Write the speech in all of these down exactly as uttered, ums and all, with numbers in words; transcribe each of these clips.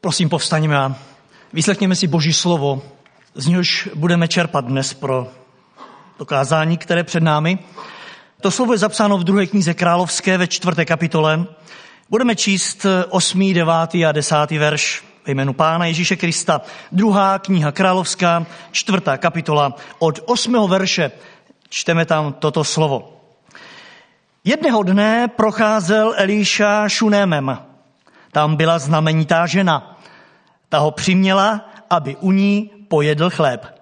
Prosím, povstaňme a vyslechněme si Boží slovo, z něhož budeme čerpat dnes pro to kázání, které před námi. To slovo je zapsáno v druhé knize Královské ve čtvrté kapitole. Budeme číst osmý, devátý a desátý verš ve jménu Pána Ježíše Krista. Druhá kniha Královská, čtvrtá kapitola, od osmého verše čteme tam toto slovo. Jednoho dne procházel Elíša Šunémem. Tam byla znamenitá žena. Ta ho přiměla, aby u ní pojedl chléb.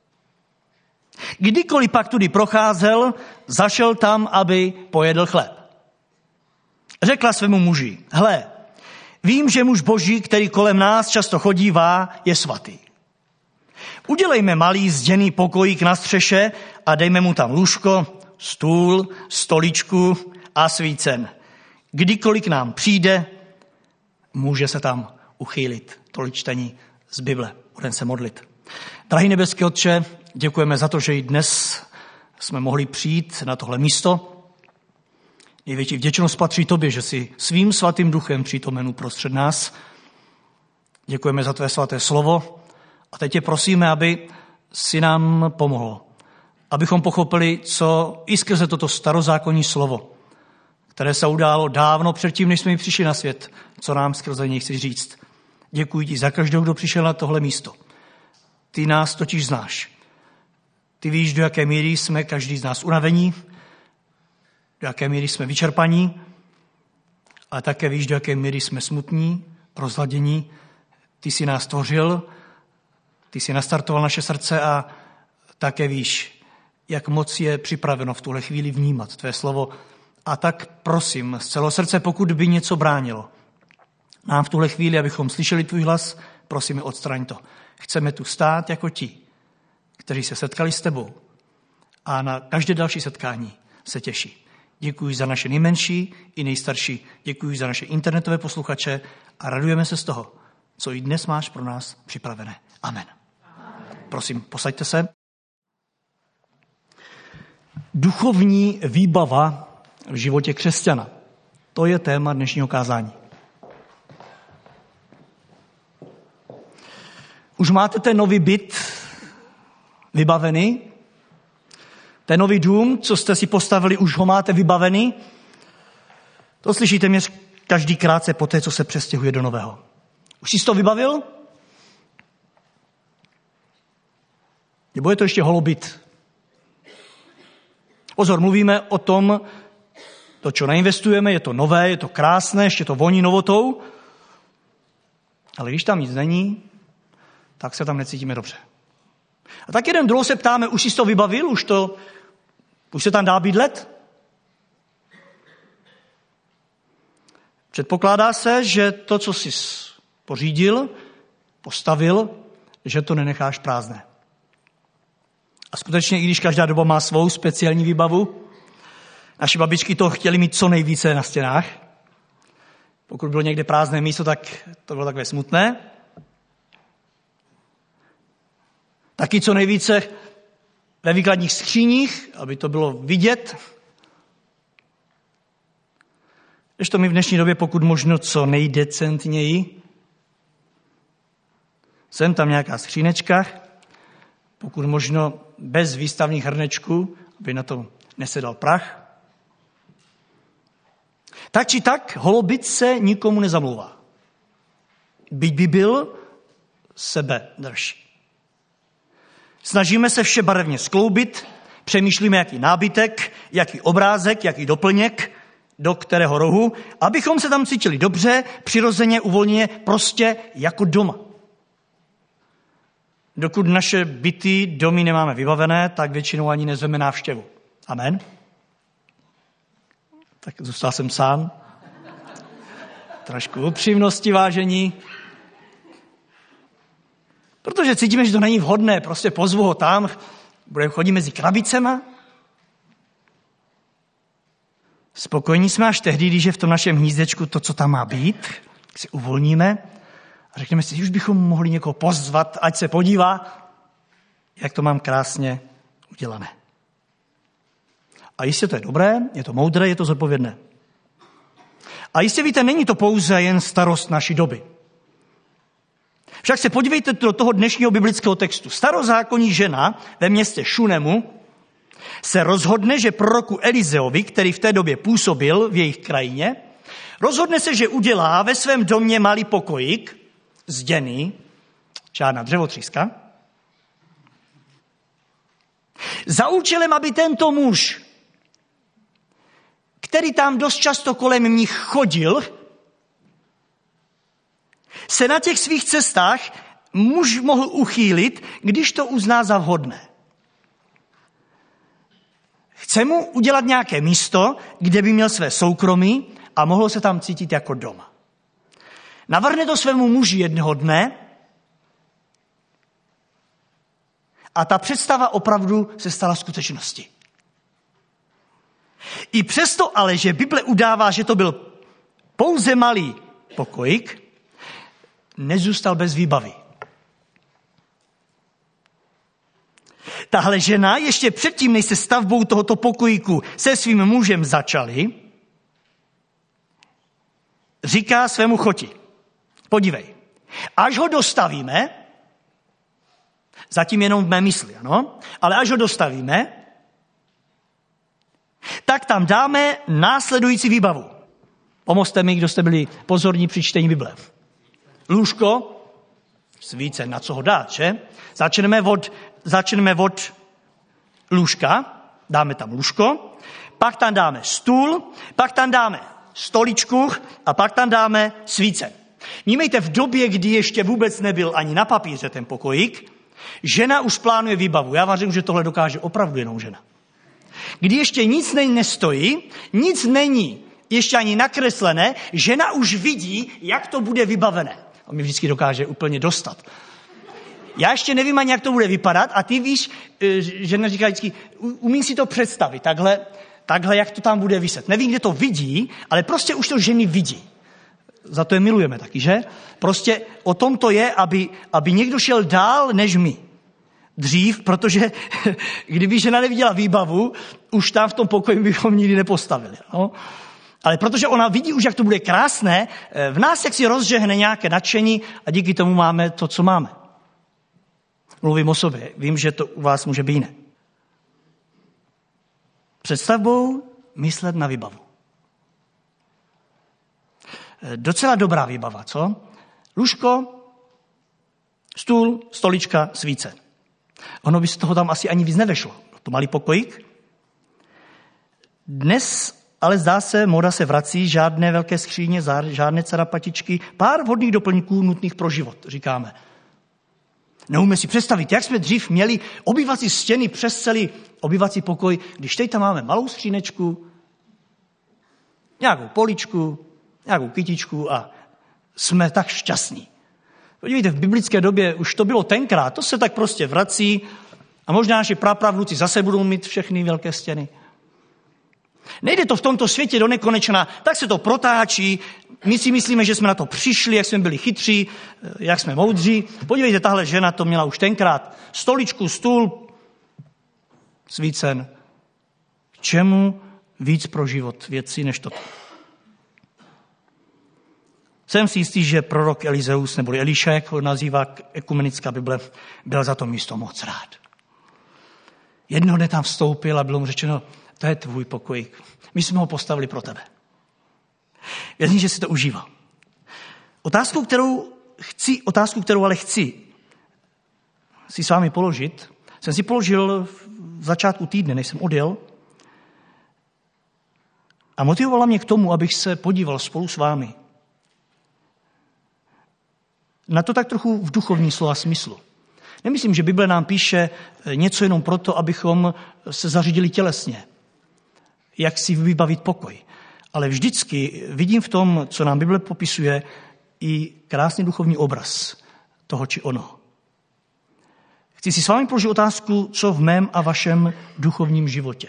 Kdykoliv pak tudy procházel, zašel tam, aby pojedl chléb. Řekla svému muži, hle, vím, že muž Boží, který kolem nás často chodívá, je svatý. Udělejme malý zděný pokojík na střeše a dejme mu tam lůžko, stůl, stoličku a svícen. Kdykoliv k nám přijde, může se tam uchýlit. Tolik čtení z Bible. Budeme se modlit. Drahý nebeský Otče, děkujeme za to, že i dnes jsme mohli přijít na tohle místo. Největší vděčnost patří tobě, že jsi svým svatým duchem přítomen uprostřed nás. Děkujeme za tvé svaté slovo a teď tě prosíme, aby si nám pomohl, abychom pochopili, co i skrze toto starozákonní slovo, které se událo dávno předtím, než jsme přišli na svět, co nám skrze něj chci říct. Děkuji ti za každou, kdo přišel na tohle místo. Ty nás totiž znáš. Ty víš, do jaké míry jsme každý z nás unavení, do jaké míry jsme vyčerpaní, ale také víš, do jaké míry jsme smutní, rozladění. Ty jsi nás tvořil, ty jsi nastartoval naše srdce a také víš, jak moc je připraveno v tuhle chvíli vnímat tvé slovo. A tak prosím z celého srdce, pokud by něco bránilo nám v tuhle chvíli, abychom slyšeli tvůj hlas, prosíme, odstraň to. Chceme tu stát jako ti, kteří se setkali s tebou a na každé další setkání se těší. Děkuji za naše nejmenší i nejstarší, děkuji za naše internetové posluchače a radujeme se z toho, co i dnes máš pro nás připravené. Amen. Amen. Prosím, posaďte se. Duchovní výbava v životě křesťana. To je téma dnešního kázání. Už máte ten nový byt vybavený? Ten nový dům, co jste si postavili, už ho máte vybavený? To slyšíte mě každý krátce po té, co se přestěhuje do nového. Už jsi to vybavil? Nebo je to ještě holobyt? Pozor, mluvíme o tom, to, co neinvestujeme, je to nové, je to krásné, ještě to voní novotou, ale když tam nic není, tak se tam necítíme dobře. A tak jeden druhou se ptáme, už jsi to vybavil, už, to, už se tam dá bydlet? Předpokládá se, že to, co jsi pořídil, postavil, že to nenecháš prázdné. A skutečně, i když každá doba má svou speciální výbavu, naši babičky to chtěli mít co nejvíce na stěnách. Pokud bylo někde prázdné místo, tak to bylo takové smutné. Taky co nejvíce ve výkladních skříních, aby to bylo vidět. Když to my v dnešní době, pokud možno co nejdecentněji, sem tam nějaká skřínečka, pokud možno bez výstavních hrnečků, aby na to nesedal prach. Tak či tak, holobyt se nikomu nezamlouvá. Byť by byl sebe drž. Snažíme se vše barevně skloubit, přemýšlíme, jaký nábytek, jaký obrázek, jaký doplněk, do kterého rohu, abychom se tam cítili dobře, přirozeně, uvolněně, prostě jako doma. Dokud naše byty, domy nemáme vybavené, tak většinou ani nezveme návštěvu. Amen. Tak zůstal jsem sám. Trošku upřímnosti, vážení. Protože cítíme, že to není vhodné, prostě pozvu ho tam, budeme chodit mezi krabicema. Spokojení jsme až tehdy, když je v tom našem hnízdečku to, co tam má být, si uvolníme a řekneme si, už bychom mohli někoho pozvat, ať se podívá, jak to mám krásně udělané. A jistě to je dobré, je to moudré, je to zodpovědné. A jistě víte, není to pouze jen starost naší doby. Však se podívejte do toho dnešního biblického textu. Starozákonní žena ve městě Šunemu se rozhodne, že proroku Elizeovi, který v té době působil v jejich krajině, rozhodne se, že udělá ve svém domě malý pokojík, zděný, žádná dřevotříska, za účelem, aby tento muž, který tam dost často kolem nich chodil, se na těch svých cestách muž mohl uchýlit, když to uzná za vhodné. Chce mu udělat nějaké místo, kde by měl své soukromí a mohl se tam cítit jako doma. Navrhne to svému muži jednoho dne a ta představa opravdu se stala skutečností. I přesto ale, že Bible udává, že to byl pouze malý pokojík, nezůstal bez výbavy. Tahle žena ještě předtím, než se stavbou tohoto pokojíku se svým mužem začali, říká svému choti, podívej, až ho dostavíme, zatím jenom v mé mysli, ano, ale až ho dostavíme, tak tam dáme následující výbavu. Pomozte mi, kdo jste byli pozorní při čtení Bible. Lůžko, svíce, na co ho dát, že? Začneme od, začneme od lůžka, dáme tam lůžko, pak tam dáme stůl, pak tam dáme stoličku a pak tam dáme svíce. Vnímejte, v době, kdy ještě vůbec nebyl ani na papíře ten pokojík, žena už plánuje výbavu. Já vám řeknu, že tohle dokáže opravdu jenom žena. Kdy ještě nic nestojí, nic není ještě ani nakreslené, žena už vidí, jak to bude vybavené. A mi vždycky dokáže úplně dostat. Já ještě nevím ani, jak to bude vypadat a ty víš, žena říká vždycky, umím si to představit, takhle, takhle, jak to tam bude viset. Nevím, kde to vidí, ale prostě už to ženy vidí. Za to je milujeme taky, že? Prostě o tom to je, aby, aby někdo šel dál než my. Dřív, protože kdyby žena neviděla výbavu, už tam v tom pokoji bychom nikdy nepostavili. No? Ale protože ona vidí už, jak to bude krásné, v nás jak si rozžehne nějaké nadšení a díky tomu máme to, co máme. Mluvím o sobě, vím, že to u vás může být jiné. Představbou myslet na výbavu. Docela dobrá výbava, co? Lůžko, stůl, stolička, svíce. Ono by z toho tam asi ani víc nevešlo. To malý pokojík. Dnes ale zdá se, moda se vrací, žádné velké skříně, žádné carapatičky, pár vhodných doplňků nutných pro život, říkáme. Neumíme si představit, jak jsme dřív měli obývací stěny přes celý obývací pokoj, když teď tam máme malou skřínečku, nějakou poličku, nějakou kytičku a jsme tak šťastní. Podívejte, v biblické době už to bylo tenkrát, to se tak prostě vrací a možná naši prapravnuci zase budou mít všechny velké stěny. Nejde to v tomto světě do nekonečna, tak se to protáčí, my si myslíme, že jsme na to přišli, jak jsme byli chytří, jak jsme moudří. Podívejte, tahle žena to měla už tenkrát. Stoličku, stůl, svícen. K čemu víc pro život věcí než toto? Jsem si jistý, že prorok Elizeus, nebo Eliša, jak ho nazývá ekumenická Bible, byl za to místo moc rád. Jednoho dne tam vstoupil a bylo mu řečeno, to je tvůj pokojík. My jsme ho postavili pro tebe. Věřím, že si to užíval. Otázku, kterou chci, otázku, kterou ale chci si s vámi položit, jsem si položil v začátku týdne, než jsem odjel, a motivovala mě k tomu, abych se podíval spolu s vámi na to tak trochu v duchovní slova smyslu. Nemyslím, že Bible nám píše něco jenom proto, abychom se zařídili tělesně, jak si vybavit pokoj. Ale vždycky vidím v tom, co nám Bible popisuje, i krásný duchovní obraz toho či ono. Chci si s vámi položit otázku, co v mém a vašem duchovním životě.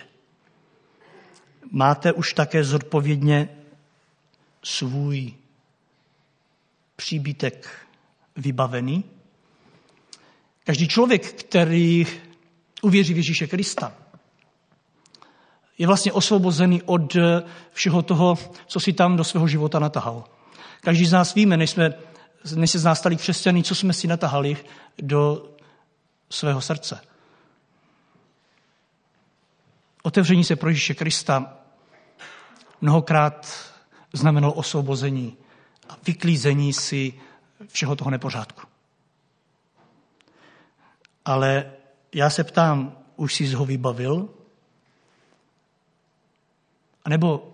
Máte už také zodpovědně svůj příbytek vybavený? Každý člověk, který uvěří v Ježíše Krista, je vlastně osvobozený od všeho toho, co si tam do svého života natahal. Každý z nás víme, než jsme než se z nás stali křesťany, co jsme si natahali do svého srdce. Otevření se pro Ježíše Krista mnohokrát znamenalo osvobození a vyklízení si všeho toho nepořádku. Ale já se ptám, už jsi ho vybavil? A nebo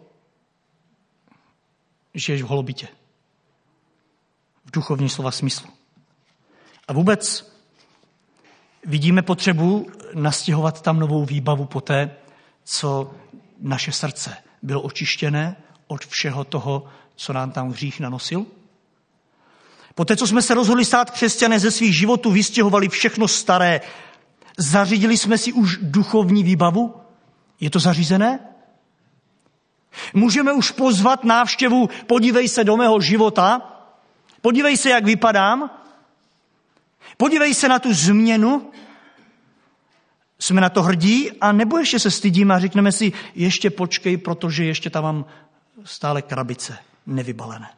žiješ v holobitě? V duchovní slova smyslu. A vůbec vidíme potřebu nastěhovat tam novou výbavu poté, co naše srdce bylo očištěné od všeho toho, co nám tam hřích nanosil? Poté, co jsme se rozhodli stát křesťané, ze svých životů vystěhovali všechno staré, zařídili jsme si už duchovní výbavu? Je to zařízené? Můžeme už pozvat návštěvu, podívej se do mého života, podívej se, jak vypadám, podívej se na tu změnu, jsme na to hrdí, a nebo ještě se stydíme a řekneme si, ještě počkej, protože ještě tam mám stále krabice nevybalené.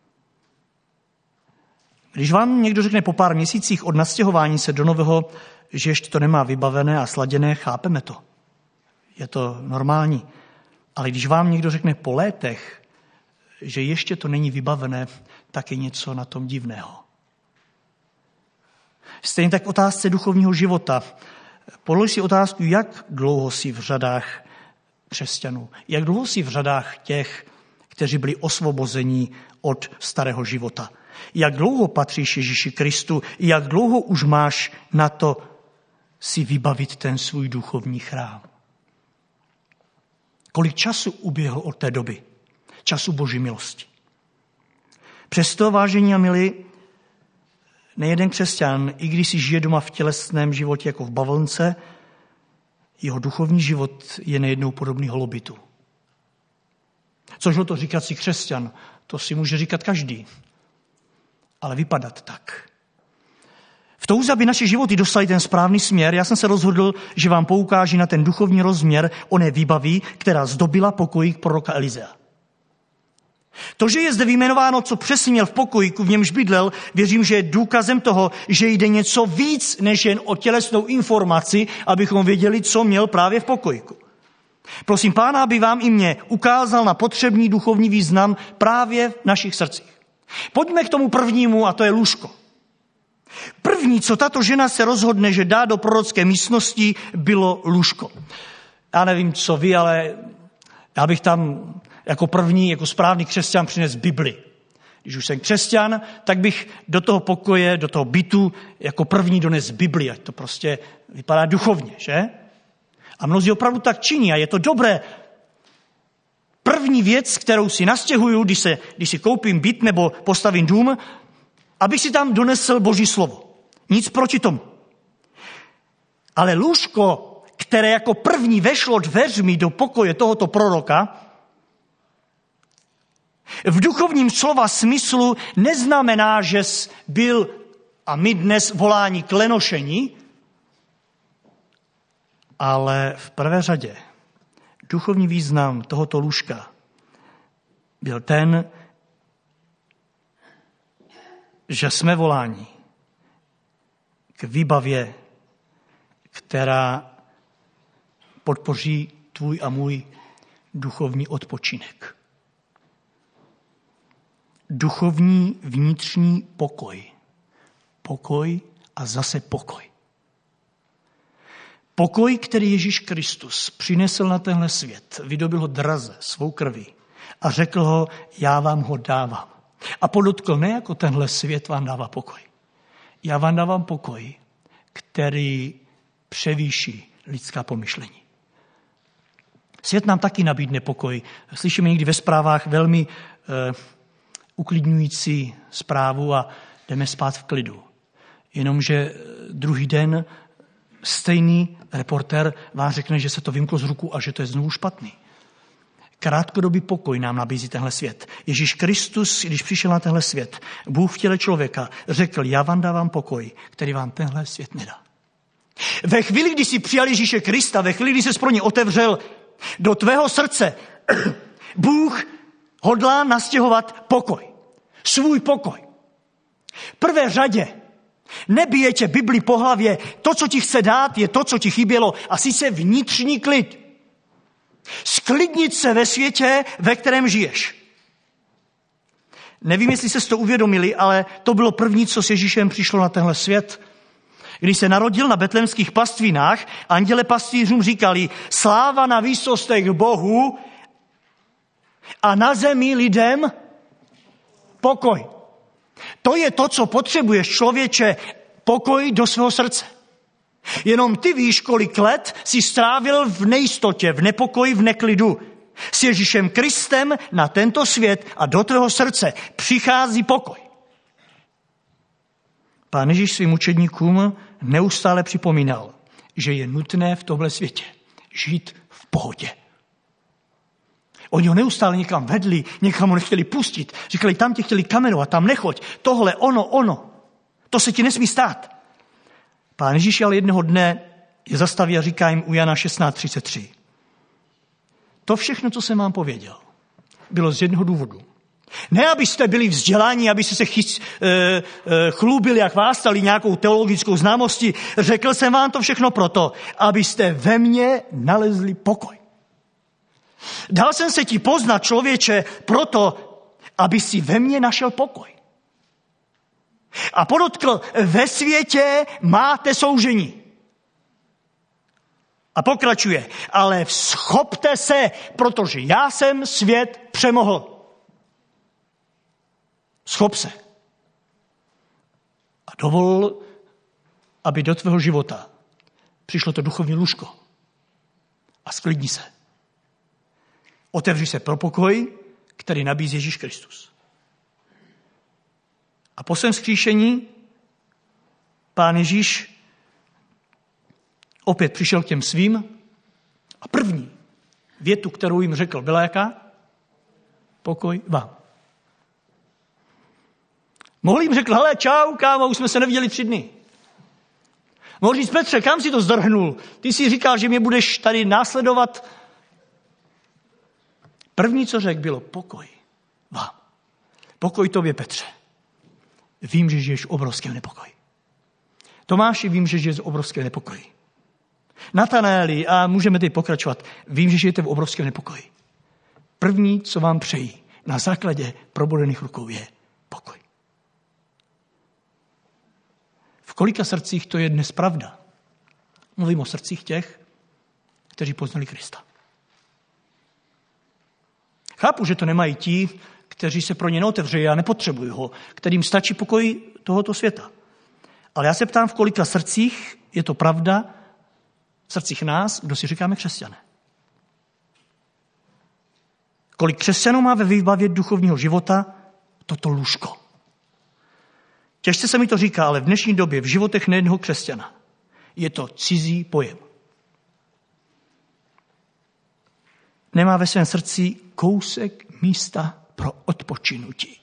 Když vám někdo řekne po pár měsících od nastěhování se do nového, že ještě to nemá vybavené a sladěné, chápeme to. Je to normální. Ale když vám někdo řekne po létech, že ještě to není vybavené, tak je něco na tom divného. Stejně tak v otázce duchovního života. Polož si otázku, jak dlouho jsi v řadách křesťanů, jak dlouho jsi v řadách těch, kteří byli osvobozeni od starého života. Jak dlouho patříš Ježíši Kristu, jak dlouho už máš na to si vybavit ten svůj duchovní chrám. Kolik času uběhlo od té doby? Času Boží milosti. Přesto, vážení a milí, nejeden křesťan, i když si žije doma v tělesném životě jako v bavlnce, jeho duchovní život je nejednou podobný holobitu. Což to říkat si křesťan, to si může říkat každý. Ale vypadat tak. V touze, aby naše životy dostaly ten správný směr, já jsem se rozhodl, že vám poukáži na ten duchovní rozměr oné výbavy, která zdobila pokojík proroka Elizea. To, že je zde vyjmenováno, co přesně měl v pokojíku, v němž bydlel, věřím, že je důkazem toho, že jde něco víc, než jen o tělesnou informaci, abychom věděli, co měl právě v pokojíku. Prosím Pána, aby vám i mě ukázal na potřebný duchovní význam právě v našich srdcích. Pojďme k tomu prvnímu, a to je lůžko. První, co tato žena se rozhodne, že dá do prorocké místnosti, bylo lůžko. Já nevím, co vy, ale já bych tam jako první, jako správný křesťan přines Bibli. Když už jsem křesťan, tak bych do toho pokoje, do toho bytu jako první dones Bibli. Ať to prostě vypadá duchovně, že? A mnozí opravdu tak činí a je to dobré. První věc, kterou si nastěhuju, když, se, když si koupím byt nebo postavím dům, abych si tam donesl Boží slovo. Nic proti tomu. Ale lůžko, které jako první vešlo dveřmi do pokoje tohoto proroka, v duchovním slova smyslu neznamená, že jsi byl a my dnes volání k lenošení, ale v prvé řadě duchovní význam tohoto lůžka byl ten, že jsme voláni k výbavě, která podpoří tvůj a můj duchovní odpočinek. Duchovní vnitřní pokoj. Pokoj a zase pokoj. Pokoj, který Ježíš Kristus přinesl na tenhle svět, vydobil ho draze svou krví a řekl ho, já vám ho dávám. A podotkl, ne jako tenhle svět vám dává pokoj. Já vám dávám pokoj, který převýší lidská pomyšlení. Svět nám taky nabídne pokoj. Slyšíme někdy ve zprávách velmi eh, uklidňující zprávu a jdeme spát v klidu. Jenomže druhý den stejný reportér vám řekne, že se to vymklo z ruku a že to je znovu špatný. Krátkodobý pokoj nám nabízí tenhle svět. Ježíš Kristus, když přišel na tenhle svět, Bůh v těle člověka, řekl, já vám dávám pokoj, který vám tenhle svět nedá. Ve chvíli, kdy jsi přijal Ježíše Krista, ve chvíli, kdy jsi pro ně otevřel do tvého srdce, Bůh hodlá nastěhovat pokoj. Svůj pokoj. V prvé řadě nebije tě Bibli po hlavě. To, co ti chce dát, je to, co ti chybělo. A sice vnitřní klid. Sklidnit se ve světě, ve kterém žiješ. Nevím, jestli jste to uvědomili, ale to bylo první, co s Ježíšem přišlo na tenhle svět. Když se narodil na betlémských pastvinách, anděle pastýřům říkali: sláva na výsostech Bohu a na zemi lidem pokoj. To je to, co potřebuješ, člověče, pokoj do svého srdce. Jenom ty víš, kolik let jsi strávil v nejistotě, v nepokoji, v neklidu. S Ježíšem Kristem na tento svět a do tvého srdce přichází pokoj. Pán Ježíš svým učedníkům neustále připomínal, že je nutné v tomhle světě žít v pohodě. Oni ho neustále někam vedli, někam ho nechtěli pustit. Říkali, tam tě chtěli kamenovat, tam nechoď. Tohle, ono, ono. To se ti nesmí stát. Pán Ježíš ale jednoho dne je zastaví a říká jim u Jana šestnáct třicet tři. To všechno, co jsem vám pověděl, bylo z jednoho důvodu. Ne, abyste byli vzdělaní, abyste se chys, e, e, chlubili a chvástali nějakou teologickou známostí. Řekl jsem vám to všechno proto, abyste ve mně nalezli pokoj. Dal jsem se ti poznat, člověče, proto, aby si ve mně našel pokoj. A podotkl, ve světě máte soužení. A pokračuje, ale vzchopte se, protože já jsem svět přemohl. Schop se. A dovol, aby do tvého života přišlo to duchovní lůžko. A sklidni se. Otevři se pro pokoj, který nabízí Ježíš Kristus. A po svém vzkříšení Pán Ježíš opět přišel k těm svým a první větu, kterou jim řekl, byla jaká? Pokoj vám. Mohl jim řekl, hele, čau, kámo, už jsme se neviděli tři dny. Mohl říct, Petře, kam si to zdrhnul? Ty jsi říkal, že mě budeš tady následovat. První, co řekl, bylo pokoj vám. Pokoj tobě, Petře. Vím, že žiješ v obrovském nepokoji. Tomáši, vím, že žiješ v obrovském nepokoji. Natanaeli, a můžeme teď pokračovat, vím, že žijete v obrovském nepokoji. První, co vám přeji na základě probodených rukou, je pokoj. V kolika srdcích to je dnes pravda? Mluvím o srdcích těch, kteří poznali Krista. Chápu, že to nemají ti, kteří se pro ně neotevřejí a nepotřebují ho, kterým stačí pokoj tohoto světa. Ale já se ptám, v kolika srdcích je to pravda, v srdcích nás, kdo si říkáme křesťané. Kolik křesťanů má ve výbavě duchovního života toto lůžko. Těžce se mi to říká, ale v dnešní době v životech nejednoho křesťana je to cizí pojem. Nemá ve svém srdci kousek místa pro odpočinutí.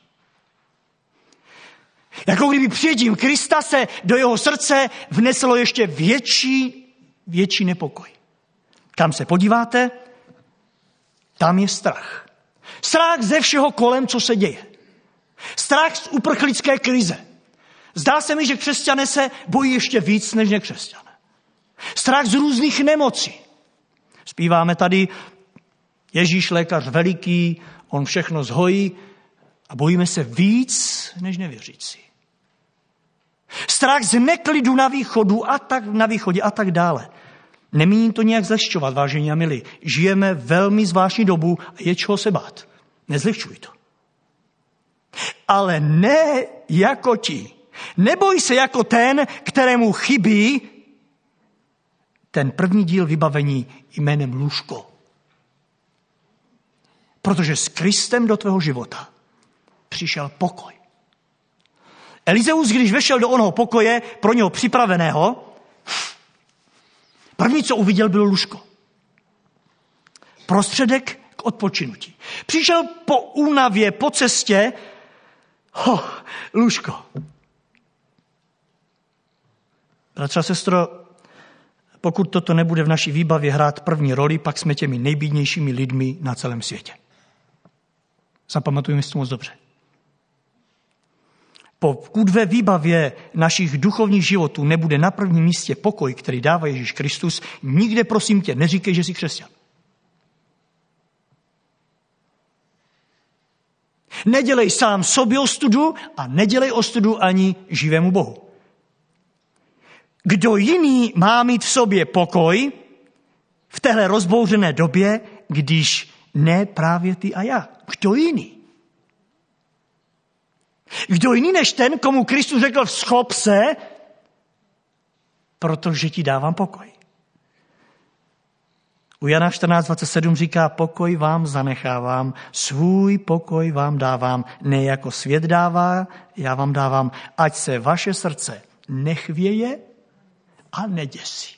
Jako kdyby přijetím Krista se do jeho srdce vneslo ještě větší, větší nepokoj. Kam se podíváte, tam je strach. Strach ze všeho kolem, co se děje. Strach z uprchlické krize. Zdá se mi, že křesťané se bojí ještě víc než nekřesťané. Strach z různých nemocí. Zpíváme tady Ježíš lékař veliký, on všechno zhojí a bojíme se víc než nevěřící. Strach z neklidu na východu a tak na východě a tak dále. Nemíním to nějak zlehčovat, vážení a milí. Žijeme velmi zvláštní dobu a je čeho se bát. Nezlehčuj to. Ale ne jako ti. Neboj se jako ten, kterému chybí ten první díl vybavení jménem lůžko. Protože s Kristem do tvého života přišel pokoj. Elizeus, když vešel do onoho pokoje, pro něho připraveného, první, co uviděl, bylo lůžko. Prostředek k odpočinutí. Přišel po únavě, po cestě, ho, lůžko. Bratře a sestro, pokud toto nebude v naší výbavě hrát první roli, pak jsme těmi nejbídnějšími lidmi na celém světě. Zapamatujeme si to moc dobře. Pokud ve výbavě našich duchovních životů nebude na prvním místě pokoj, který dává Ježíš Kristus, nikde prosím tě neříkej, že jsi křesťan. Nedělej sám sobě ostudu a nedělej ostudu ani živému Bohu. Kdo jiný má mít v sobě pokoj v téhle rozbouřené době, když ne právě ty a já? Kdo jiný? Kdo jiný než ten, komu Kristus řekl schop se, protože ti dávám pokoj. U Jana čtrnáct dvacet sedm říká, pokoj vám zanechávám, svůj pokoj vám dávám, ne jako svět dává, já vám dávám, ať se vaše srdce nechvěje a neděsí.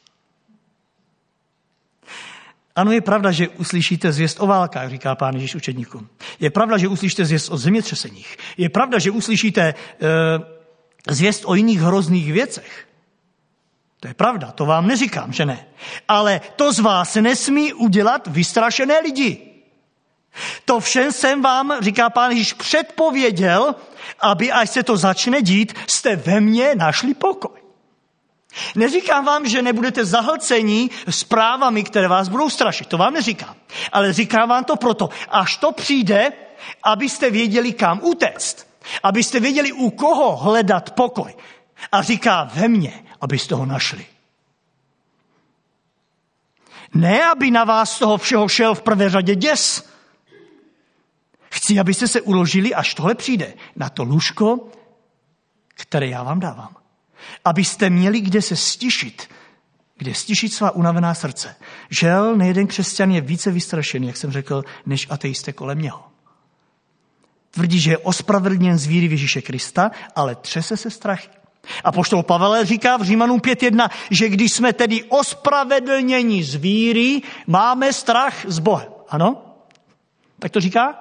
Ano, je pravda, že uslyšíte zvěst o válkách, říká Pán Ježíš učedníkům. Je pravda, že uslyšíte zvěst o zemětřeseních. Je pravda, že uslyšíte uh, zvěst o jiných hrozných věcech. To je pravda, to vám neříkám, že ne. Ale to z vás nesmí udělat vystrašené lidi. To všem jsem vám, říká Pán Ježíš, předpověděl, aby až se to začne dít, jste ve mně našli pokoj. Neříkám vám, že nebudete zahlcení zprávami, které vás budou strašit. To vám neříkám. Ale říkám vám to proto, až to přijde, abyste věděli, kam utéct. Abyste věděli, u koho hledat pokoj. A říká ve mně, abyste ho našli. Ne, aby na vás z toho všeho šel v prvé řadě děs. Chci, abyste se uložili, až tohle přijde, na to lůžko, které já vám dávám. Abyste měli kde se stišit, kde stišit svá unavená srdce. Žel, nejeden křesťan je více vystrašený, jak jsem řekl, než ateisté kolem něho. Tvrdí, že je ospravedlněn z víry v Ježíše Krista, ale třese se strachy. Apoštol Pavel říká v Římanům pět jedna, že když jsme tedy ospravedlněni z víry, máme strach z Bohem. Ano? Tak to říká?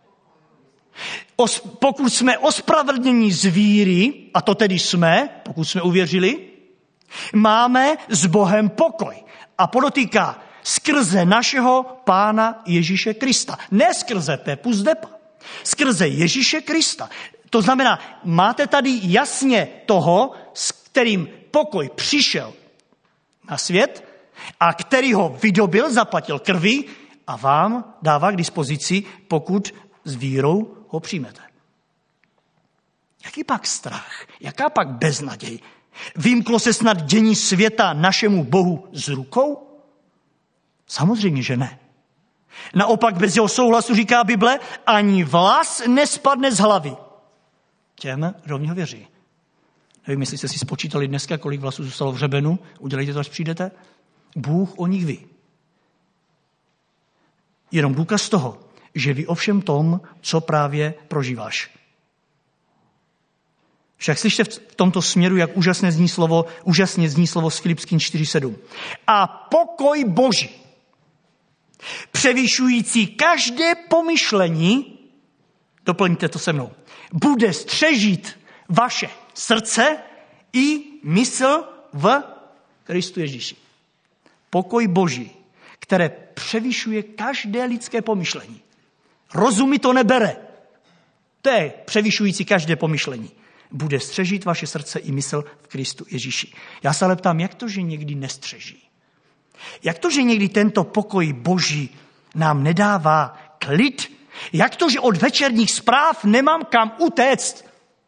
Os, pokud jsme ospravedlněni z víry, a to tedy jsme, pokud jsme uvěřili, máme s Bohem pokoj. A podotýká skrze našeho Pána Ježíše Krista. Ne skrze Pepu z Depa. Skrze Ježíše Krista. To znamená, máte tady jasně toho, s kterým pokoj přišel na svět a který ho vydobil, zaplatil krví a vám dává k dispozici, pokud s vírou ho přijmete. Jaký pak strach? Jaká pak beznaděj? Vymklo se snad dění světa našemu Bohu z rukou? Samozřejmě, že ne. Naopak bez jeho souhlasu, říká Bible, ani vlas nespadne z hlavy. Těm, kdo v něho věří. Nevím, jestli jste si spočítali dneska, kolik vlasů zůstalo v hřebenu. Udělejte to, až přijdete. Bůh o nich ví. Jenom důkaz toho, že ví o všem tom, co právě prožíváš. Však slyšte v tomto směru, jak úžasně zní slovo, úžasně zní slovo z Filipským čtyři sedm. A pokoj Boží, převyšující každé pomyšlení, doplňte to se mnou, bude střežit vaše srdce i mysl v Kristu Ježíši. Pokoj Boží, které převyšuje každé lidské pomyšlení. Rozumy to nebere. To je převyšující každé pomyšlení. Bude střežit vaše srdce i mysl v Kristu Ježíši. Já se ale ptám, jak to, že někdy nestřeží? Jak to, že někdy tento pokoj Boží nám nedává klid? Jak to, že od večerních zpráv nemám kam utéct?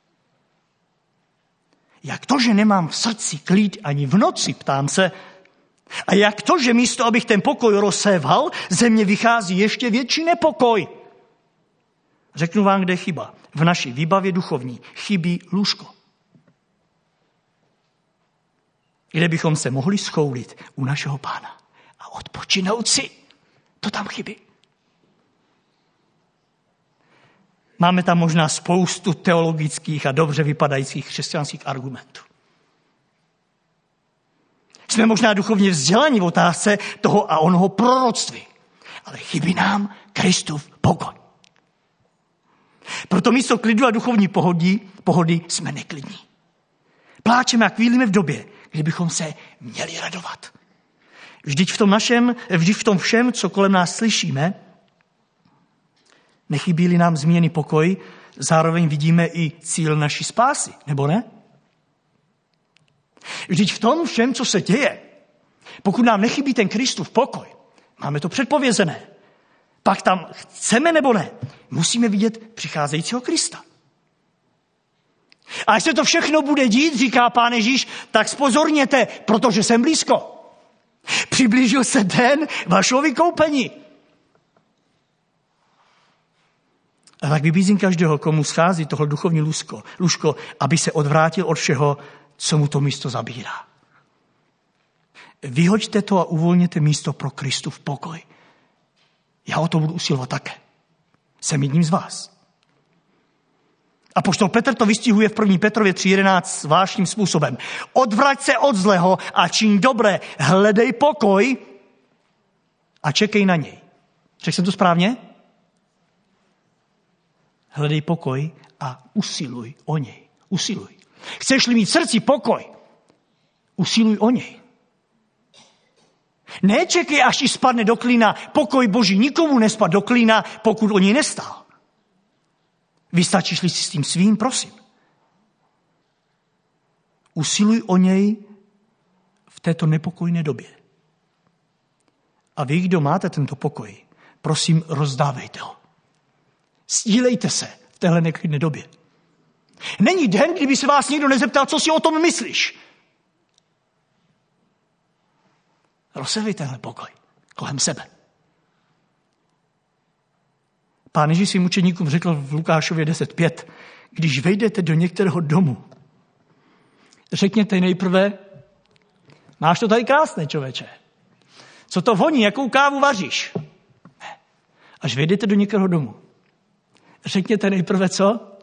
Jak to, že nemám v srdci klid ani v noci, ptám se? A jak to, že místo, abych ten pokoj rozséval, ze mě vychází ještě větší nepokoj? Řeknu vám, kde je chyba. V naší výbavě duchovní chybí lůžko. Kde bychom se mohli schoulit u našeho Pána a odpočinout si. To tam chybí. Máme tam možná spoustu teologických a dobře vypadajících křesťanských argumentů. Jsme možná duchovně vzdělaní v otázce toho a onoho proroctví. Ale chybí nám Kristův pokoj. Proto místo klidu a duchovní pohody, pohody jsme neklidní. Pláčeme a kvílíme v době, kdy bychom se měli radovat. Vždyť v tom našem, vždyť v tom všem, co kolem nás slyšíme, nechybí-li nám zmíněný pokoj, zároveň vidíme i cíl naší spásy, nebo ne? Vždyť v tom všem, co se děje, pokud nám nechybí ten Kristův pokoj, máme to předpovězené, pak tam chceme nebo ne, musíme vidět přicházejícího Krista. A až se to všechno bude dít, říká Pán Ježíš, tak spozorněte, protože jsem blízko. Přiblížil se den vašeho vykoupení. A tak vybízím každého, komu schází tohle duchovní lůžko, lůžko, aby se odvrátil od všeho, co mu to místo zabírá. Vyhoďte to a uvolněte místo pro Kristův pokoj. Já o to budu usilovat také. Jsem jedním z vás. Apoštol Petr to vystihuje v první Petrově tři jedenáct zvláštním způsobem. Odvrať se od zlého a čiň dobré, hledej pokoj a čekej na něj. Řekl jsem to správně? Hledej pokoj a usiluj o něj. Usiluj. Chceš-li mít v srdci pokoj, usiluj o něj. Nečekej, až ti spadne do klína. Pokoj Boží nikomu nespad do klína, pokud o něj nestál. Vystačíš-li si s tím svým, prosím. Usiluj o něj v této nepokojné době. A vy, kdo máte tento pokoj, prosím, rozdávejte ho. Sdílejte se v téhle neklidné době. Není den, kdyby se vás někdo nezeptal, co si o tom myslíš. Rozsevej tenhle pokoj kolem sebe. Pán Ježíš svým učeníkům řekl v Lukášově deset pět, když vejdete do některého domu, řekněte nejprve, máš to tady krásné, člověče. Co to voní, jakou kávu vaříš? Ne. Až vejdete do některého domu, řekněte nejprve co?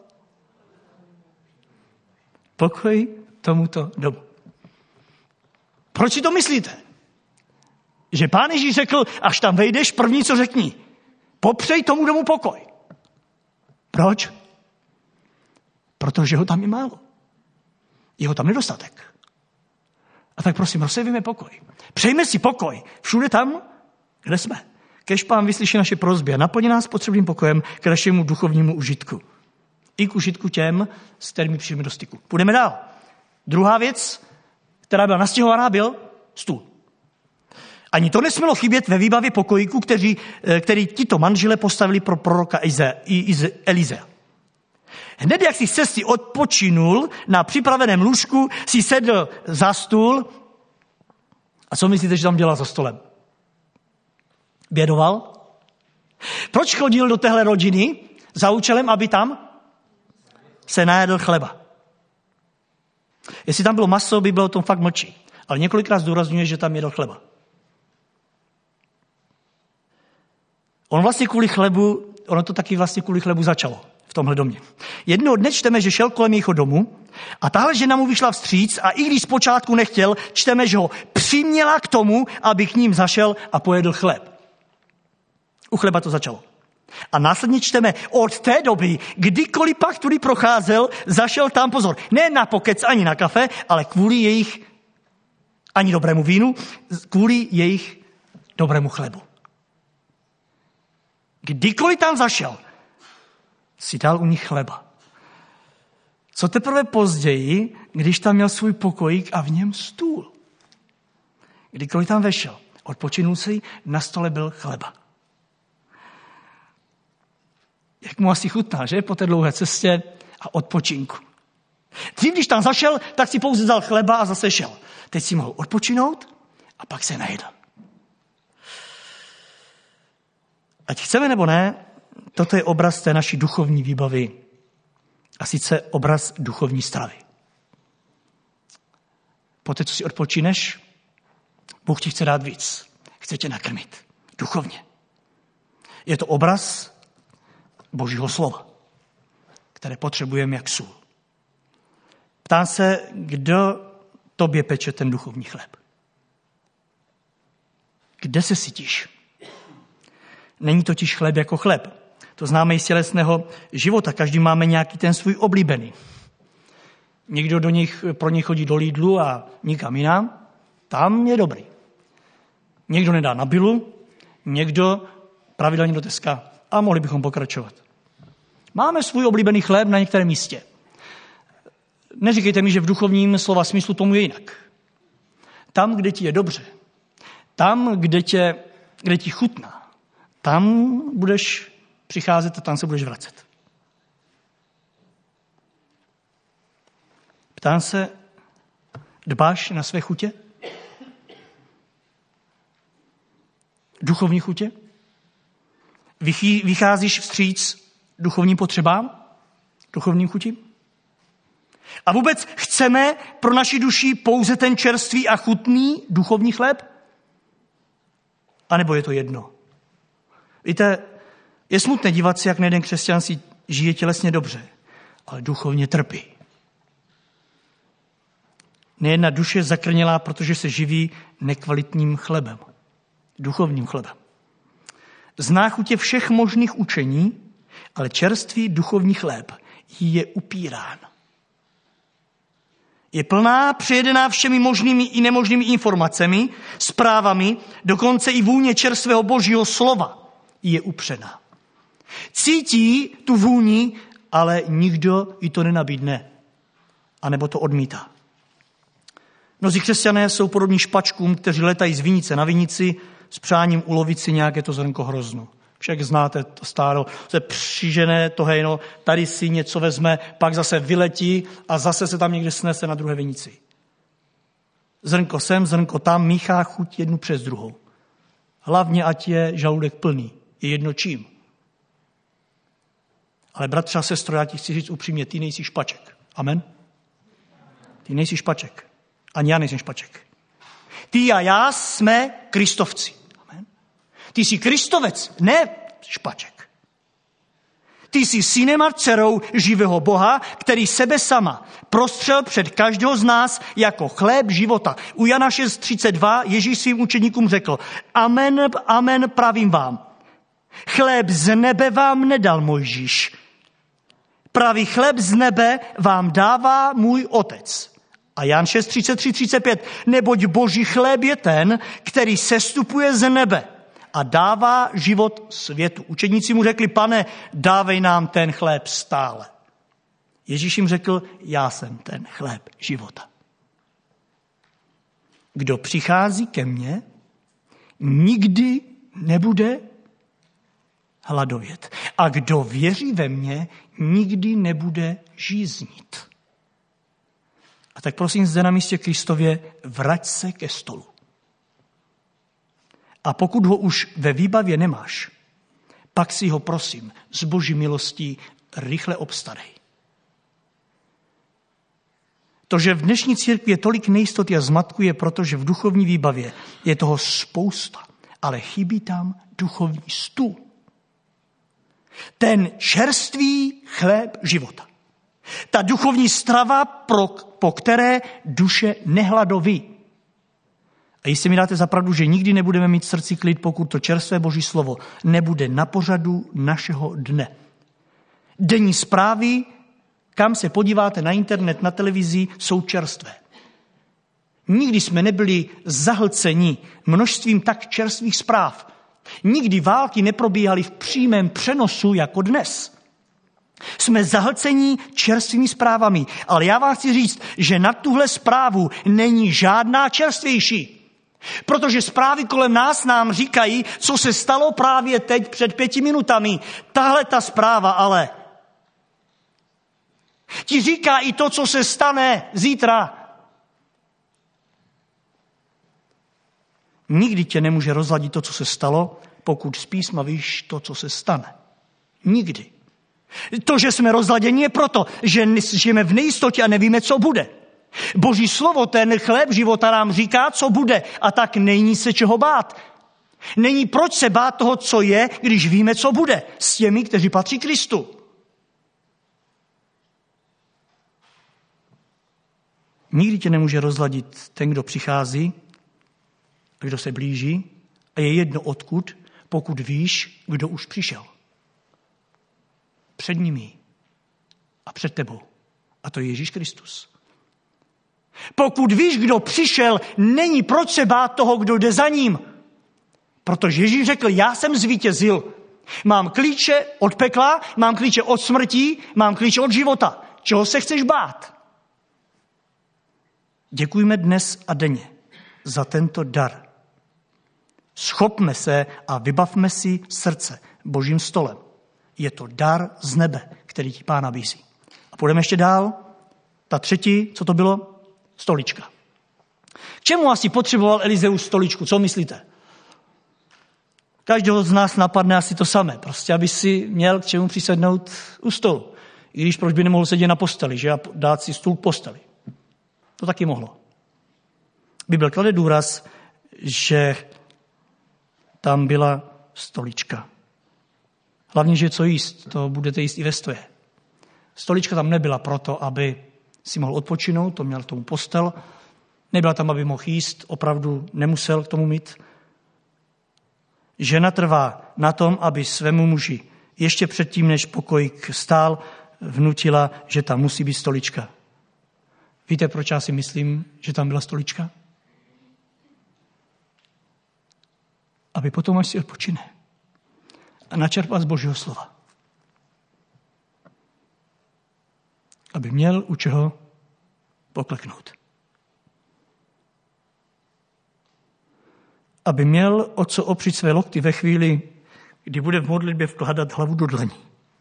Pokoj tomuto domu. Proč si to myslíte? Že Pán Ježíš řekl, až tam vejdeš, první co řekni. Popřej tomu domu pokoj. Proč? Protože ho tam je málo. Je ho tam nedostatek. A tak prosím, rozsevíme pokoj. Přejme si pokoj všude tam, kde jsme. Kež Pán vyslyší naše prosby a naplní nás potřebným pokojem k našemu duchovnímu užitku. I k užitku těm, s kterými přijdeme do styku. Půjdeme dál. Druhá věc, která byla nastěhovaná, byl stůl. Ani to nesmělo chybět ve výbavě pokojíku, který, který tito manželé postavili pro proroka Elizea. Hned jak si z cesty odpočinul na připraveném lůžku, si sedl za stůl. A co myslíte, že tam dělal za stolem? Bědoval? Proč chodil do téhle rodiny? Za účelem, aby tam se najedl chleba. Jestli tam bylo maso, Bible o tom fakt mlčí. Ale několikrát zdůrazňuje, že tam jedl chleba. On vlastně kvůli chlebu, ono to taky vlastně kvůli chlebu začalo v tomhle domě. Jednoho dne čteme, že šel kolem jeho domu a tahle žena mu vyšla vstříc a i když zpočátku nechtěl, čteme, že ho přiměla k tomu, aby k ním zašel a pojedl chléb. U chleba to začalo. A následně čteme, od té doby, kdykoliv pak tudy procházel, zašel tam, pozor, ne na pokec ani na kafe, ale kvůli jejich, ani dobrému vínu, kvůli jejich dobrému chlebu. Kdykoliv tam zašel, si dal u nich chleba. Co teprve později, když tam měl svůj pokojík a v něm stůl. Kdykoliv tam vešel, odpočinul si, na stole byl chleba. Jak mu asi chutná, že? Po té dlouhé cestě a odpočinku. Dřív, když tam zašel, tak si pouze vzal chleba a zase šel. Teď si mohl odpočinout a pak se najedl. Ať chceme nebo ne, toto je obraz té naší duchovní výbavy. A sice obraz duchovní stravy. Poté, co si odpočineš, Bůh ti chce dát víc. Chce tě nakrmit. Duchovně. Je to obraz Božího slova, které potřebujeme jak sůl. Ptám se, kdo tobě peče ten duchovní chléb? Kde se sytíš? Není totiž chléb jako chléb. To známe i z tělesného života. Každý máme nějaký ten svůj oblíbený. Někdo do nich, pro něj chodí do Lidlu a nikam jinam. Tam je dobrý. Někdo nedá na Bilu, někdo pravidelně do Teska. A mohli bychom pokračovat. Máme svůj oblíbený chléb na některém místě. Neříkejte mi, že v duchovním slova smyslu tomu je jinak. Tam, kde ti je dobře, tam, kde, tě, kde ti chutná, tam budeš přicházet a tam se budeš vracet. Ptám se, dbáš na své chutě? Duchovní chutě? Vycházíš vstříc duchovním potřebám? Duchovním chutím? A vůbec chceme pro naši duši pouze ten čerstvý a chutný duchovní chléb? A nebo je to jedno? Víte, je smutné dívat se, jak nejeden křesťan si žije tělesně dobře, ale duchovně trpí. Nejedna duše zakrnělá, protože se živí nekvalitním chlebem, duchovním chlebem. Zná chutě všech možných učení, ale čerstvý duchovní chléb jí je upírán. Je plná, přejedená všemi možnými i nemožnými informacemi, zprávami, dokonce i vůně čerstvého božího slova je upřená. Cítí tu vůni, ale nikdo jí to nenabídne, anebo to odmítá. Mnozí křesťané jsou podobní špačkům, kteří letají z vinice na vinici s přáním ulovit si nějaké to zrnko hrozno. Však znáte to stáro, se přižené to hejno, tady si něco vezme, pak zase vyletí a zase se tam někde snese na druhé vinici. Zrnko sem, zrnko tam, míchá chuť jednu přes druhou. Hlavně, ať je žaludek plný, je jedno čím. Ale bratře a sestro, já ti chci říct upřímně, ty nejsi špaček. Amen? Ty nejsi špaček. Ani já nejsem špaček. Ty a já jsme kristovci. Amen. Ty jsi kristovec, ne špaček. Ty jsi synem a dcerou živého Boha, který sebe sama prostřel před každého z nás jako chléb života. U Jana šest třicet dva Ježíš svým učeníkům řekl, amen, amen, pravím vám. Chléb z nebe vám nedal Mojžíš. Pravý chléb z nebe vám dává můj otec. A Jan šest třicet tři třicet pět, neboť boží chléb je ten, který sestupuje z nebe a dává život světu. Učedníci mu řekli, pane, dávej nám ten chléb stále. Ježíš jim řekl, já jsem ten chléb života. Kdo přichází ke mně, nikdy nebude hladovět. A kdo věří ve mě, nikdy nebude žíznit. A tak prosím zde na místě Kristově, vrať se ke stolu. A pokud ho už ve výbavě nemáš, pak si ho prosím z boží milostí rychle obstarej. To, že v dnešní církvi je tolik nejistoty a zmatku, je proto, že v duchovní výbavě je toho spousta, ale chybí tam duchovní stůl. Ten čerstvý chléb života. Ta duchovní strava, pro, po které duše nehladoví. A jistě mi dáte za pravdu, že nikdy nebudeme mít v srdci klid, pokud to čerstvé boží slovo nebude na pořadu našeho dne. Denní zprávy, kam se podíváte na internet, na televizi, jsou čerstvé. Nikdy jsme nebyli zahlceni množstvím tak čerstvých zpráv. Nikdy války neprobíhaly v přímém přenosu jako dnes. Jsme zahlcení čerstvými zprávami, ale já vám chci říct, že na tuhle zprávu není žádná čerstvější. Protože zprávy kolem nás nám říkají, co se stalo právě teď před pěti minutami. Tahle ta zpráva ale ti říká i to, co se stane zítra. Nikdy tě nemůže rozladit to, co se stalo, pokud z písma víš to, co se stane. Nikdy. To, že jsme rozladěni, je proto, že žijeme v nejistotě a nevíme, co bude. Boží slovo, ten chléb života nám říká, co bude, a tak není se čeho bát. Není proč se bát toho, co je, když víme, co bude s těmi, kteří patří Kristu. Nikdy tě nemůže rozladit ten, kdo přichází, kdo se blíží, a je jedno odkud, pokud víš, kdo už přišel. Před nimi a před tebou. A to je Ježíš Kristus. Pokud víš, kdo přišel, není proč se bát toho, kdo jde za ním. Protože Ježíš řekl, já jsem zvítězil. Mám klíče od pekla, mám klíče od smrti, mám klíče od života. Čeho se chceš bát? Děkujme dnes a denně za tento dar. Schopme se a vybavme si srdce Božím stolem. Je to dar z nebe, který ti Pán nabízí. A půjdeme ještě dál. Ta třetí, co to bylo? Stolička. K čemu asi potřeboval Elizeus stoličku? Co myslíte? Každého z nás napadne asi to samé. Prostě, aby si měl k čemu přisednout u stolu. I když proč by nemohl sedět na posteli, že? A dát si stůl k posteli. To taky mohlo. Bible klade důraz, že tam byla stolička. Hlavně, že co jíst, to budete jíst i ve stoje. Stolička tam nebyla proto, aby si mohl odpočinout, to měl k tomu postel. Nebyla tam, aby mohl jíst, opravdu nemusel k tomu mít. Žena trvá na tom, aby svému muži ještě předtím, než pokoj stál, vnutila, že tam musí být stolička. Víte, proč já si myslím, že tam byla stolička? Aby potom, až si odpočine a načerpal z Božího slova. Aby měl u čeho pokleknout. Aby měl o co opřít své lokty ve chvíli, kdy bude v modlitbě vkládat hlavu do dlaní.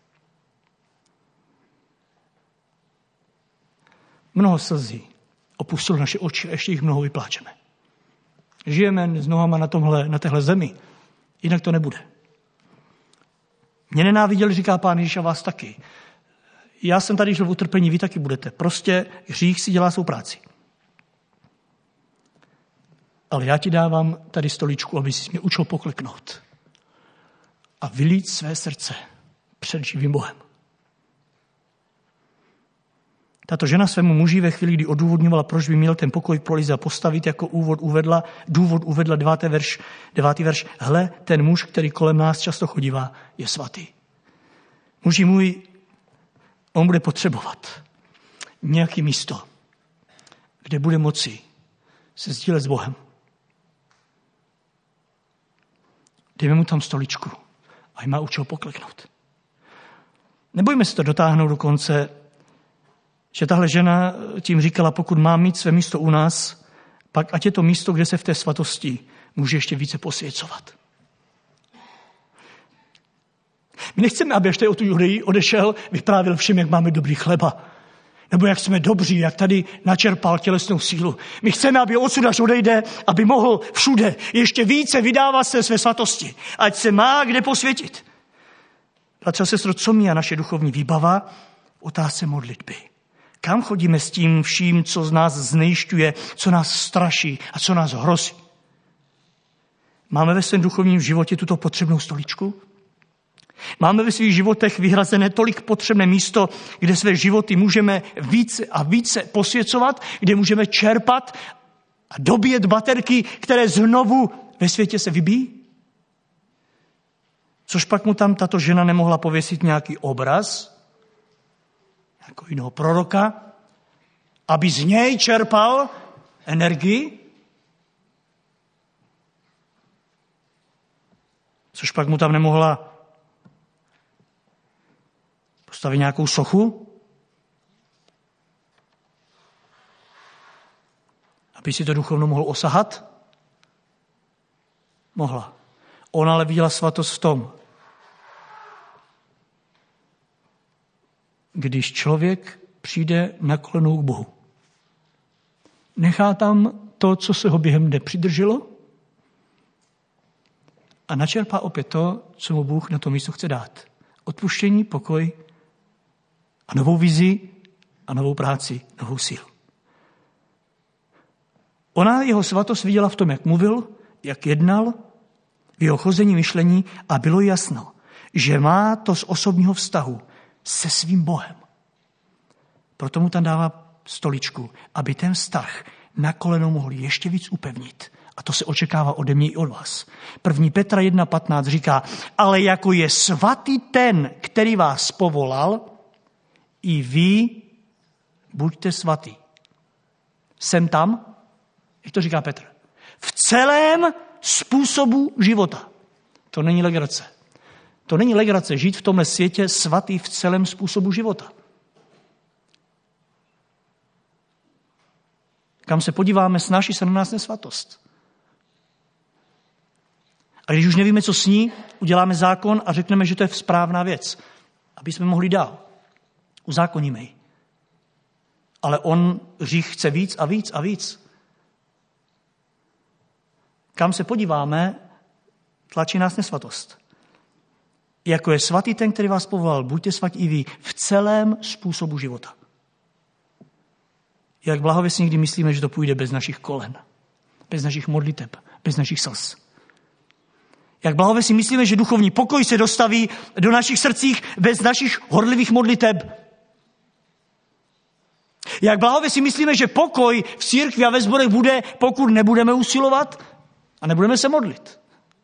Mnoho slzí opustilo naše oči a ještě jich mnoho vypláčeme. Žijeme s nohama na, tomhle, na téhle zemi, jinak to nebude. Mě nenáviděl, říká Pán Ježíš, a vás taky. Já jsem tady žil v utrpení, vy taky budete. Prostě hřích si dělá svou práci. Ale já ti dávám tady stoličku, aby jsi mě učil pokleknout a vylít své srdce před živým Bohem. Tato žena svému muži ve chvíli, kdy odůvodňovala, proč by měl ten pokoj pro Eliza postavit, jako úvod uvedla, důvod uvedla devátý verš, devátý verš. Hle, ten muž, který kolem nás často chodívá, je svatý. Muži můj, on bude potřebovat nějaké místo, kde bude moci se sdílet s Bohem. Dejme mu tam stoličku a má u čeho pokleknout. Nebojme se to dotáhnout do konce, že tahle žena tím říkala, pokud má mít své místo u nás, pak ať je to místo, kde se v té svatosti může ještě více posvěcovat. My nechceme, aby až tady o tu Judeji odešel, vyprávěl všem, jak máme dobrý chleba, nebo jak jsme dobří, jak tady načerpal tělesnou sílu. My chceme, aby odsud až odejde, aby mohl všude ještě více vydávat se své svatosti. Ať se má kde posvětit. Bratře a sestro, co mě a naše duchovní výbava? Otázce modlitby. Kam chodíme s tím vším, co z nás znejišťuje, co nás straší a co nás hrozí? Máme ve svém duchovním životě tuto potřebnou stoličku? Máme ve svých životech vyhrazené tolik potřebné místo, kde své životy můžeme více a více posvěcovat, kde můžeme čerpat a dobíjet baterky, které znovu ve světě se vybíjí? Což pak mu tam tato žena nemohla pověsit nějaký obraz, jako jiného proroka, aby z něj čerpal energii? Což pak mu tam nemohla postavit nějakou sochu, aby si to duchovno mohl osahat? Mohla. Ona ale viděla svatost v tom, když člověk přijde na kolenou k Bohu. Nechá tam to, co se ho během dne přidrželo, a načerpá opět to, co mu Bůh na to místo chce dát. Odpuštění, pokoj a novou vizi a novou práci, novou sílu. Ona jeho svatost viděla v tom, jak mluvil, jak jednal, v jeho chození, myšlení, a bylo jasno, že má to z osobního vztahu se svým Bohem. Proto mu tam dává stoličku, aby ten vztah na kolenou mohl ještě víc upevnit. A to se očekává ode mě i od vás. první Petra jedna patnáct říká, ale jako je svatý ten, který vás povolal, i vy buďte svatý. Jsem tam, jak to říká Petr, v celém způsobu života. To není legrace. To není legrace žít v tomhle světě svatý v celém způsobu života. Kam se podíváme, snáší se na nás nesvatost. A když už nevíme, co s ní, uděláme zákon a řekneme, že to je správná věc, aby jsme mohli dál. Uzákoníme ji. Ale on hřích chce víc a víc a víc. Kam se podíváme, tlačí nás nesvatost. Jako je svatý ten, který vás povolal, buďte svatí i vy v celém způsobu života. Jak blahověsně někdy myslíme, že to půjde bez našich kolen, bez našich modliteb, bez našich slz. Jak blahověsně myslíme, že duchovní pokoj se dostaví do našich srdcích bez našich horlivých modliteb. Jak blahověsně myslíme, že pokoj v církvi a ve sborech bude, pokud nebudeme usilovat a nebudeme se modlit.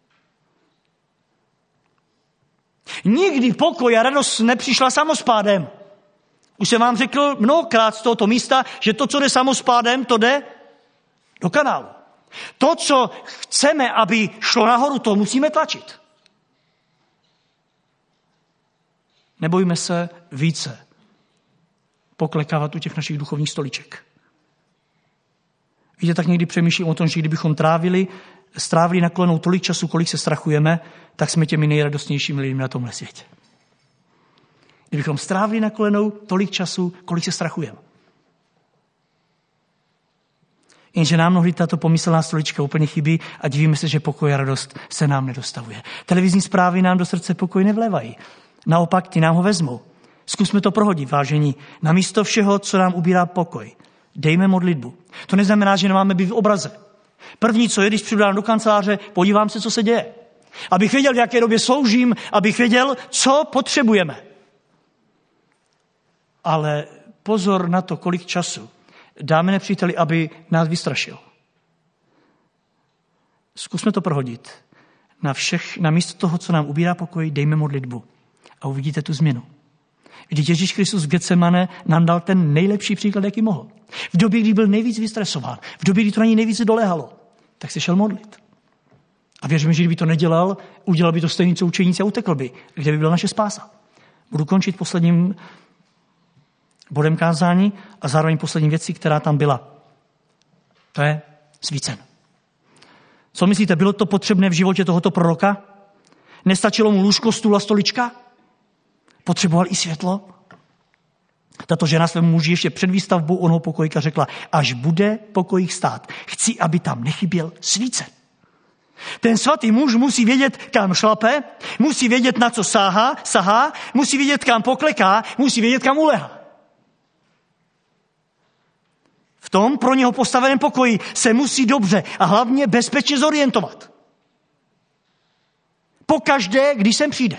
Nikdy pokoj a radost nepřišla samospádem. Už jsem vám řekl mnohokrát z tohoto místa, že to, co jde samospádem, to jde do kanálu. To, co chceme, aby šlo nahoru, to musíme tlačit. Nebojme se více poklekávat u těch našich duchovních stoliček. Víte, tak někdy přemýšlím o tom, že kdybychom trávili, strávili na kolenou tolik času, kolik se strachujeme, tak jsme těmi nejradostnějšími lidmi na tomhle světě. Kdybychom strávili na kolenou tolik času, kolik se strachujeme. Jenže nám mnohdy tato pomyslná stolička úplně chybí a divíme se, že pokoj a radost se nám nedostavuje. Televizní zprávy nám do srdce pokoj nevlévají. Naopak, ty nám ho vezmou. Zkusme to prohodit, vážení. Namísto všeho, co nám ubírá pokoj, dejme modlitbu. To neznamená, že nemáme být v obraze. První, co je, když přijdu do kanceláře, podívám se, co se děje. Abych věděl, v jaké době sloužím, abych věděl, co potřebujeme. Ale pozor na to, kolik času dáme nepříteli, aby nás vystrašil. Zkusme to prohodit. Na, všech, na místo toho, co nám ubírá pokoj, dejme modlitbu. A uvidíte tu změnu. Vždyť Ježíš Kristus v Getsemane nám dal ten nejlepší příklad, jaký mohl. V době, kdy byl nejvíc vystresován, v době, kdy to na něj nejvíce doléhalo, tak se šel modlit. A věřím, že kdyby to nedělal, udělal by to stejný, co učeníci a utekl by, kde by byla naše spása. Budu končit posledním bodem kázání a zároveň poslední věcí, která tam byla. To je svícen. Co myslíte, bylo to potřebné v životě tohoto proroka? Nestačilo mu lůžko, stůl a stolička? Potřeboval i světlo? Tato žena svému muži ještě před výstavbou onoho pokojíka řekla, až bude pokojík stát, chci, aby tam nechyběl svícen. Ten svatý muž musí vědět, kam šlape, musí vědět, na co sahá, sahá, musí vědět, kam pokleká, musí vědět, kam ulehá. V tom pro něho postaveném pokoji se musí dobře a hlavně bezpečně zorientovat. Pokaždé, když sem přijde.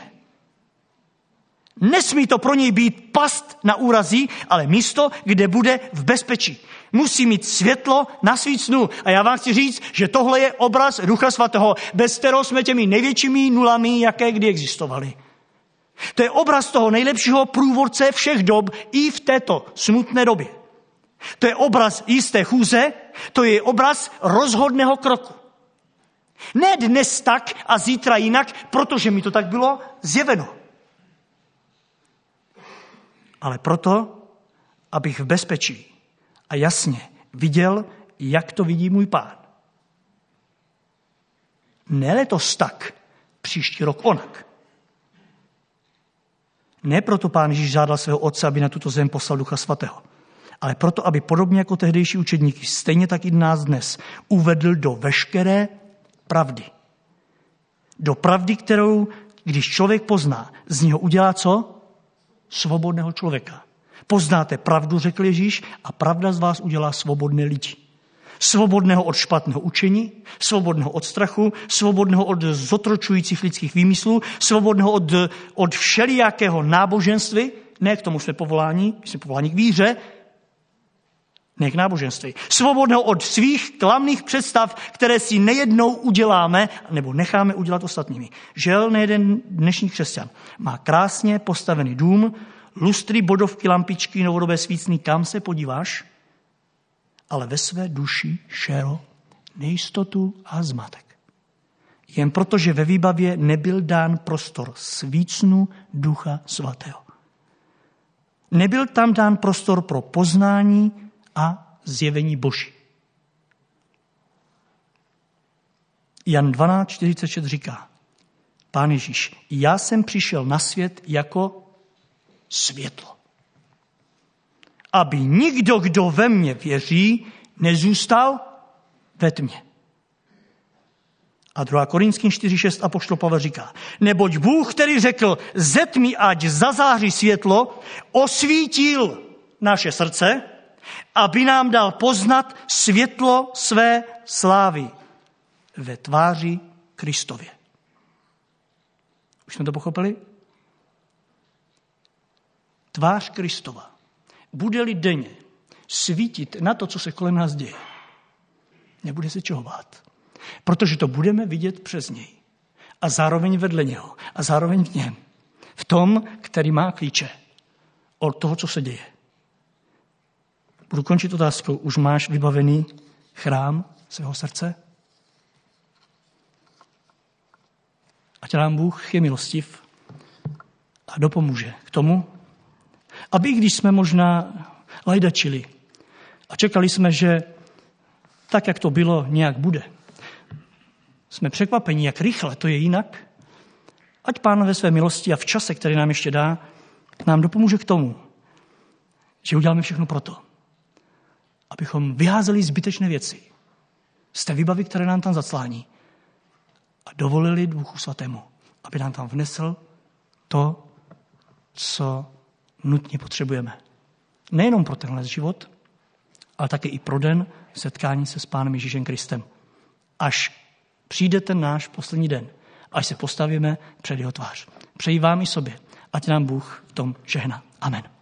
Nesmí to pro něj být past na úrazí, ale místo, kde bude v bezpečí. Musí mít světlo na svícnu. A já vám chci říct, že tohle je obraz Ducha Svatého, bez kterého jsme těmi největšími nulami, jaké kdy existovaly. To je obraz toho nejlepšího průvodce všech dob i v této smutné době. To je obraz jisté chůze, to je obraz rozhodného kroku. Ne dnes tak a zítra jinak, protože mi to tak bylo zjeveno. Ale proto, abych v bezpečí a jasně viděl, jak to vidí můj Pán. Ne letos tak, příští rok onak. Ne proto Pán Ježíš žádal svého Otce, aby na tuto zem poslal Ducha Svatého, ale proto, aby podobně jako tehdejší učedníky, stejně tak i nás dnes, uvedl do veškeré pravdy. Do pravdy, kterou, když člověk pozná, z něho udělá co? Svobodného člověka. Poznáte pravdu, řekl Ježíš, a pravda z vás udělá svobodné lidi. Svobodného od špatného učení, svobodného od strachu, svobodného od zotročujících lidských výmyslů, svobodného od, od všelijakého náboženství, ne k tomu jsme povoláni, jsme povoláni k víře, ne k náboženství. Svobodného od svých klamných představ, které si nejednou uděláme, nebo necháme udělat ostatními. Žel nejeden dnešní křesťan má krásně postavený dům, lustry, bodovky, lampičky, novodobé svícny, kam se podíváš, ale ve své duši šero, nejistotu a zmatek. jen protože ve výbavě nebyl dán prostor svícnu Ducha Svatého. Nebyl tam dán prostor pro poznání a zjevení Boží. Jan dvanáct čtyřicet šest říká, Pán Ježíš, já jsem přišel na svět jako světlo, aby nikdo, kdo ve mně věří, nezůstal ve tmě. A druhá Korinským čtyři šest apoštol Pavel říká, neboť Bůh, který řekl, ze tmy ať zazáří světlo, osvítil naše srdce, aby nám dal poznat světlo své slávy ve tváři Kristově. Už jsme to pochopili? Tvář Kristova bude-li denně svítit na to, co se kolem nás děje, nebude se čeho bát. Protože to budeme vidět přes něj. A zároveň vedle něho. A zároveň v něm. V tom, který má klíče od toho, co se děje. Budu končit otázkou. Už máš vybavený chrám svého srdce? Ať nám Bůh je milostiv a dopomůže k tomu, aby když jsme možná lajdačili a čekali jsme, že tak, jak to bylo, nějak bude, jsme překvapeni, jak rychle to je jinak, ať Pán ve své milosti a v čase, který nám ještě dá, nám dopomůže k tomu, že uděláme všechno proto, abychom vyházeli zbytečné věci z té výbavy, které nám tam zaclání a dovolili Duchu Svatému, aby nám tam vnesl to, co nutně potřebujeme. Nejenom pro tenhle život, ale také i pro den setkání se s Pánem Ježíšem Kristem. Až přijde ten náš poslední den, až se postavíme před jeho tvář. Přeji vám i sobě, ať nám Bůh v tom žehná. Amen.